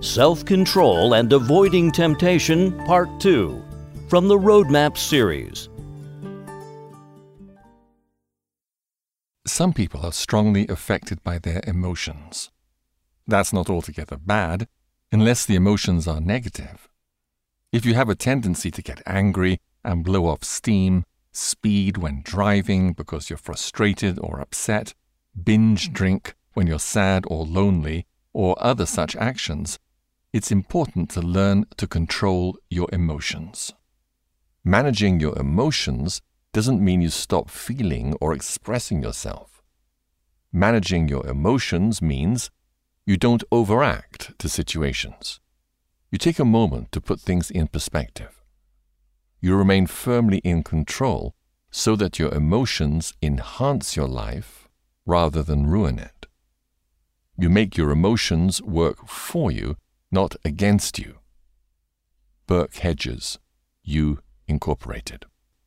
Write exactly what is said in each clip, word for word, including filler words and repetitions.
Self-Control and Avoiding Temptation, Part two, from the Roadmap series. Some people are strongly affected by their emotions. That's not altogether bad, unless the emotions are negative. If you have a tendency to get angry and blow off steam, speed when driving because you're frustrated or upset, binge drink when you're sad or lonely, or other such actions, it's important to learn to control your emotions. Managing your emotions doesn't mean you stop feeling or expressing yourself. Managing your emotions means you don't overact to situations. You take a moment to put things in perspective. You remain firmly in control so that your emotions enhance your life rather than ruin it. You make your emotions work for you, not against you. Burke Hedges, You Incorporated.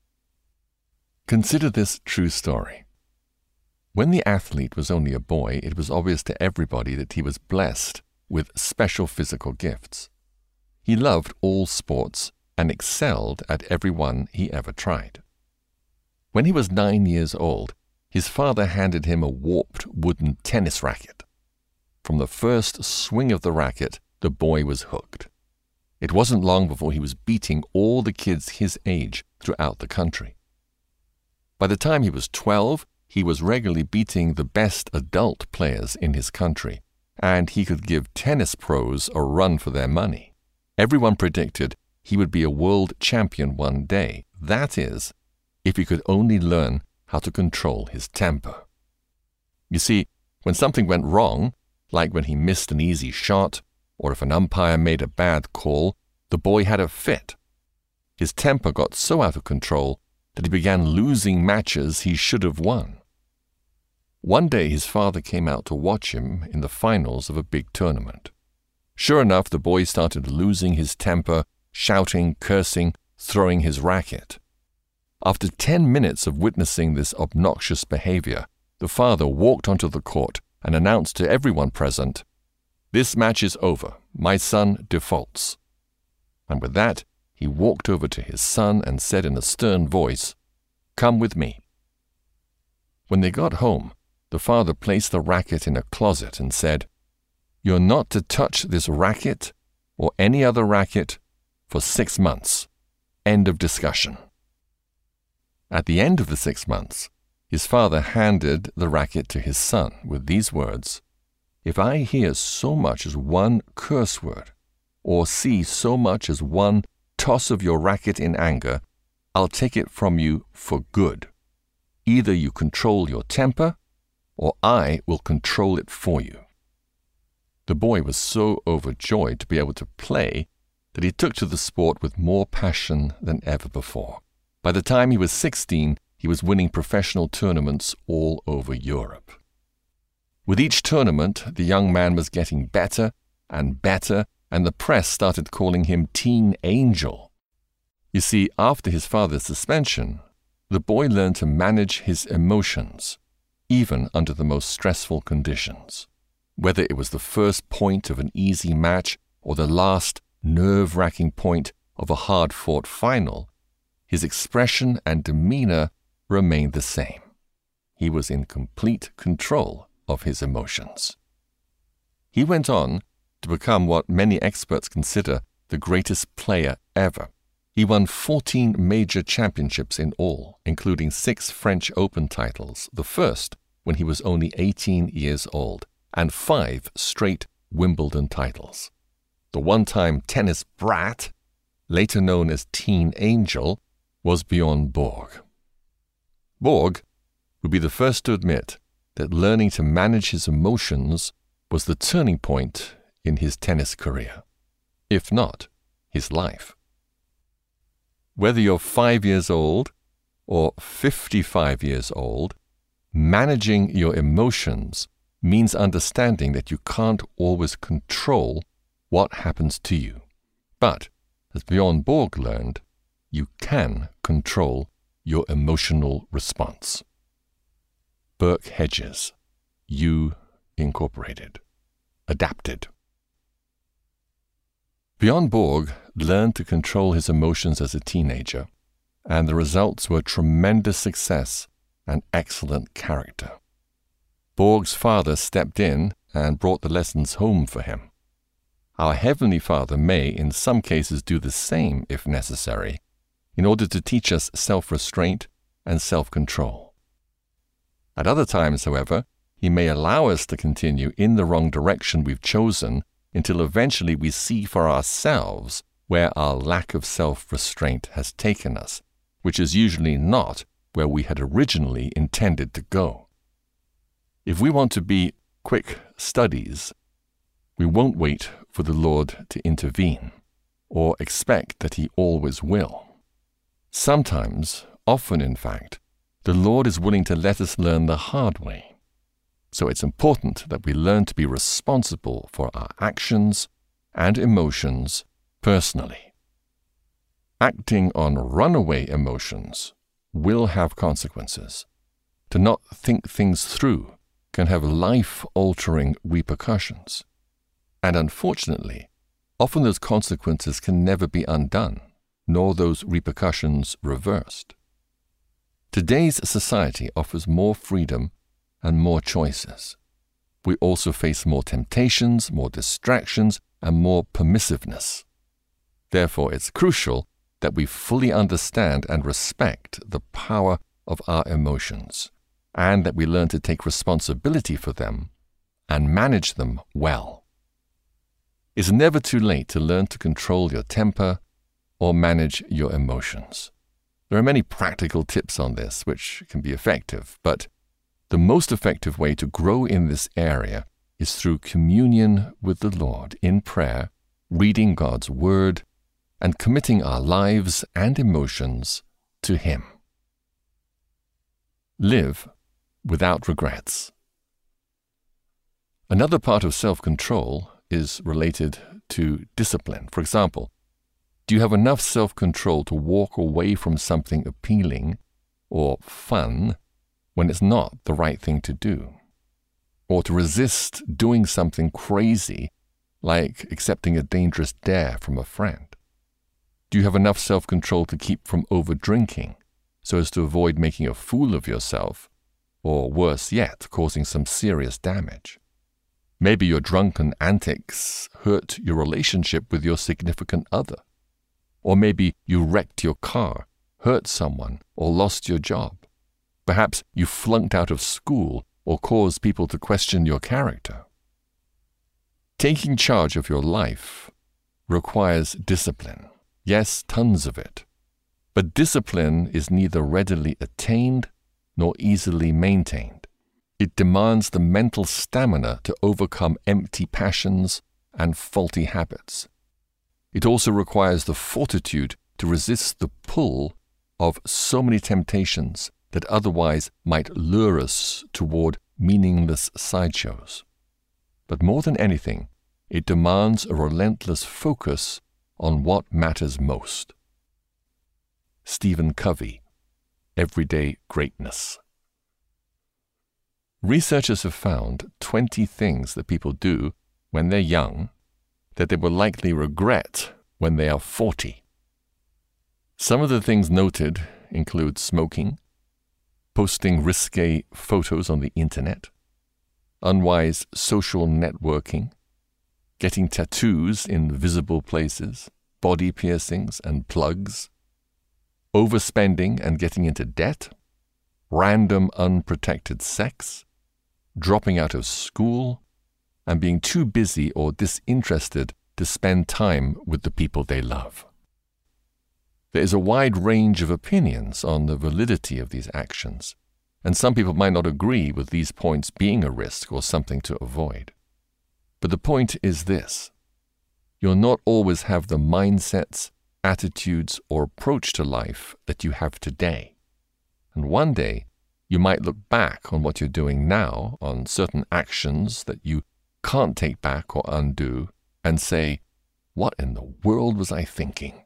Consider this true story. When the athlete was only a boy, it was obvious to everybody that he was blessed with special physical gifts. He loved all sports and excelled at every one he ever tried. When he was nine years old, his father handed him a warped wooden tennis racket. From the first swing of the racket, the boy was hooked. It wasn't long before he was beating all the kids his age throughout the country. By the time he was twelve, he was regularly beating the best adult players in his country, and he could give tennis pros a run for their money. Everyone predicted he would be a world champion one day, that is, if he could only learn how to control his temper. You see, when something went wrong, like when he missed an easy shot, or if an umpire made a bad call, the boy had a fit. His temper got so out of control that he began losing matches he should have won. One day his father came out to watch him in the finals of a big tournament. Sure enough, the boy started losing his temper, shouting, cursing, throwing his racket. After ten minutes of witnessing this obnoxious behavior, the father walked onto the court and announced to everyone present, "This match is over. My son defaults." And with that, he walked over to his son and said in a stern voice, "Come with me." When they got home, the father placed the racket in a closet and said, "You're not to touch this racket or any other racket for six months. End of discussion." At the end of the six months, his father handed the racket to his son with these words, "If I hear so much as one curse word, or see so much as one toss of your racket in anger, I'll take it from you for good. Either you control your temper, or I will control it for you." The boy was so overjoyed to be able to play that he took to the sport with more passion than ever before. By the time he was sixteen, he was winning professional tournaments all over Europe. With each tournament, the young man was getting better and better, and the press started calling him Teen Angel. You see, after his father's suspension, the boy learned to manage his emotions, even under the most stressful conditions. Whether it was the first point of an easy match or the last nerve-wracking point of a hard-fought final, his expression and demeanor remained the same. He was in complete control of his emotions. He went on to become what many experts consider the greatest player ever. He won fourteen major championships in all, including six French Open titles, the first when he was only eighteen years old, and five straight Wimbledon titles. The one-time tennis brat, later known as Teen Angel, was Bjorn Borg. Borg would be the first to admit that learning to manage his emotions was the turning point in his tennis career, if not his life. Whether you're five years old or fifty-five years old, managing your emotions means understanding that you can't always control what happens to you. But, as Bjorn Borg learned, you can control your emotional response. Burke Hedges, You Incorporated. Adapted. Björn Borg learned to control his emotions as a teenager, and the results were tremendous success and excellent character. Borg's father stepped in and brought the lessons home for him. Our Heavenly Father may, in some cases, do the same if necessary, in order to teach us self-restraint and self-control. At other times, however, He may allow us to continue in the wrong direction we've chosen until eventually we see for ourselves where our lack of self-restraint has taken us, which is usually not where we had originally intended to go. If we want to be quick studies, we won't wait for the Lord to intervene or expect that He always will. Sometimes, often in fact, the Lord is willing to let us learn the hard way. So it's important that we learn to be responsible for our actions and emotions personally. Acting on runaway emotions will have consequences. To not think things through can have life-altering repercussions. And unfortunately, often those consequences can never be undone, nor those repercussions reversed. Today's society offers more freedom and more choices. We also face more temptations, more distractions, and more permissiveness. Therefore, it's crucial that we fully understand and respect the power of our emotions, and that we learn to take responsibility for them and manage them well. It's never too late to learn to control your temper or manage your emotions. There are many practical tips on this which can be effective, but the most effective way to grow in this area is through communion with the Lord in prayer, reading God's Word, and committing our lives and emotions to Him. Live without regrets. Another part of self-control is related to discipline. For example, do you have enough self-control to walk away from something appealing or fun when it's not the right thing to do? Or to resist doing something crazy like accepting a dangerous dare from a friend? Do you have enough self-control to keep from over-drinking so as to avoid making a fool of yourself, or worse yet, causing some serious damage? Maybe your drunken antics hurt your relationship with your significant other. Or maybe you wrecked your car, hurt someone, or lost your job. Perhaps you flunked out of school or caused people to question your character. Taking charge of your life requires discipline. Yes, tons of it. But discipline is neither readily attained nor easily maintained. It demands the mental stamina to overcome empty passions and faulty habits. It also requires the fortitude to resist the pull of so many temptations that otherwise might lure us toward meaningless sideshows. But more than anything, it demands a relentless focus on what matters most. Stephen Covey, Everyday Greatness. Researchers have found twenty things that people do when they're young that they will likely regret when they are forty. Some of the things noted include smoking, posting risque photos on the internet, unwise social networking, getting tattoos in visible places, body piercings and plugs, overspending and getting into debt, random unprotected sex, dropping out of school, and being too busy or disinterested to spend time with the people they love. There is a wide range of opinions on the validity of these actions, and some people might not agree with these points being a risk or something to avoid. But the point is this: you'll not always have the mindsets, attitudes, or approach to life that you have today. And one day, you might look back on what you're doing now, on certain actions that you can't take back or undo, and say, "What in the world was I thinking?"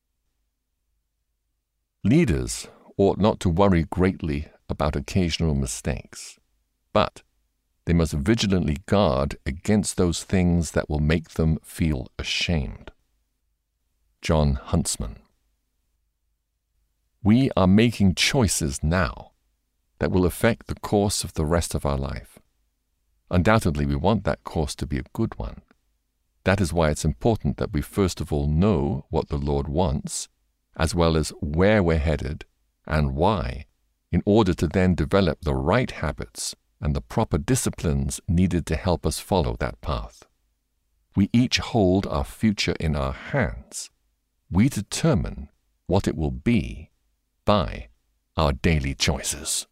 Leaders ought not to worry greatly about occasional mistakes, but they must vigilantly guard against those things that will make them feel ashamed. John Huntsman. We are making choices now that will affect the course of the rest of our life. Undoubtedly, we want that course to be a good one. That is why it's important that we first of all know what the Lord wants, as well as where we're headed and why, in order to then develop the right habits and the proper disciplines needed to help us follow that path. We each hold our future in our hands. We determine what it will be by our daily choices.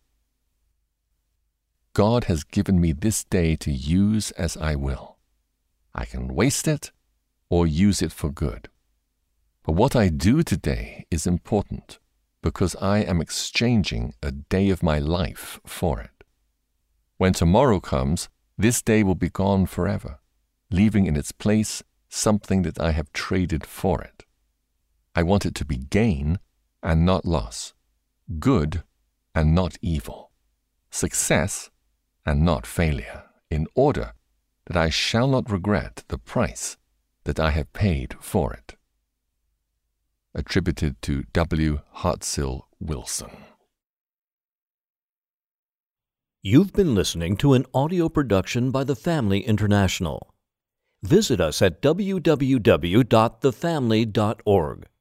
God has given me this day to use as I will. I can waste it or use it for good. But what I do today is important because I am exchanging a day of my life for it. When tomorrow comes, this day will be gone forever, leaving in its place something that I have traded for it. I want it to be gain and not loss, good and not evil, success and not failure, in order that I shall not regret the price that I have paid for it. Attributed to W. Hartzell Wilson. You've been listening to an audio production by The Family International. Visit us at w w w dot the family dot org.